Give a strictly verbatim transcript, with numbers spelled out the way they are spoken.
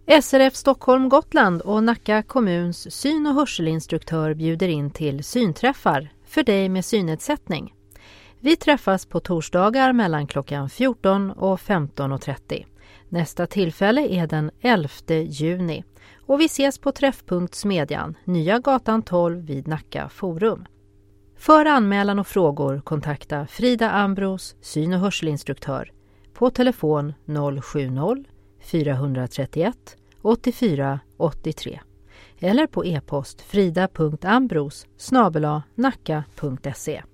S R F Stockholm Gotland och Nacka kommuns syn- och hörselinstruktör bjuder in till synträffar för dig med synnedsättning. Vi träffas på torsdagar mellan klockan fjorton och femton och trettio. Nästa tillfälle är den elfte juni och vi ses på Träffpunkt Smedjan, Nya gatan tolv vid Nacka Forum. För anmälan och frågor kontakta Frida Ambros, syn- och hörselinstruktör, på telefon noll sju noll fyra tre ett åtta fyra åtta tre eller på e-post frida punkt ambros snabel-a nacka punkt se.